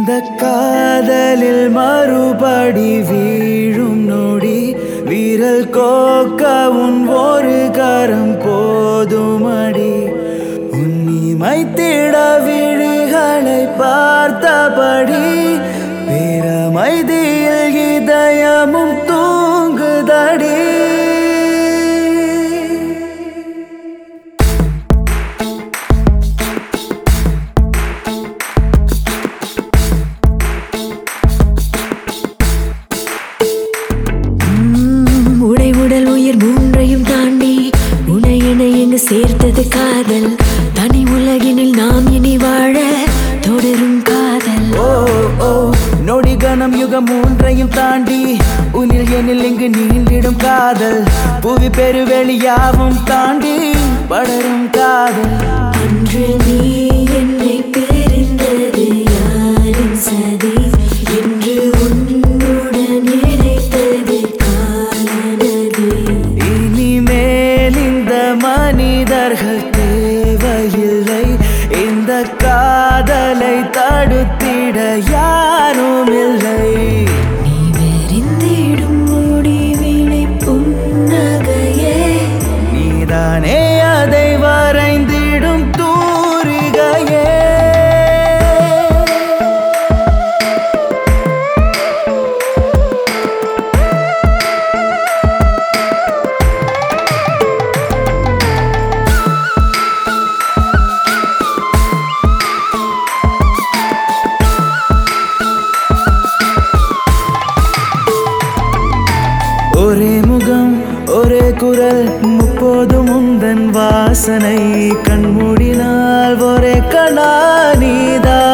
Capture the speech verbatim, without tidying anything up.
இந்த காதலில் மறுபடி வீழும் நொடி வீரல் கோக்க உன் ஒரு கரம் போதுமடி உன்னிமை திட விழிகளை பார்த்தபடி பேரமைதியில் இதயமும் தூங்குதடி. மூன்றையும் தாண்டி உனை என எங்கு சேர்த்தது காதல் தனி உலகினில் நாம் இனி வாழ தொடரும் காதல். ஓ ஓ நொடி கணம் யுகம் மூன்றையும் தாண்டி உனில் எனில் இங்கு நீண்டிடும் காதல் புவி பெருவெளியாவும் தாண்டி படரும் காதல். அன்று நீ என்னை பிரிந்தது யாரின் சதி என்று உன்னுடன் இணைத்தது காலநதி. இனிமேல் இந்த மனிதர்கள் தேவையில்லை இந்த காதலை தடுத்திட யாரும் இல்லை. நீ வெறிந்திடும் முடிவினை புன்னகையே நீதானே அதை வரைந்திடும் தூரிகையே. ஒரே முகம் ஒரே குரல் முப்போதும் உந்தன் வாசனை கண்மூடினால் ஒரே கணா நீதா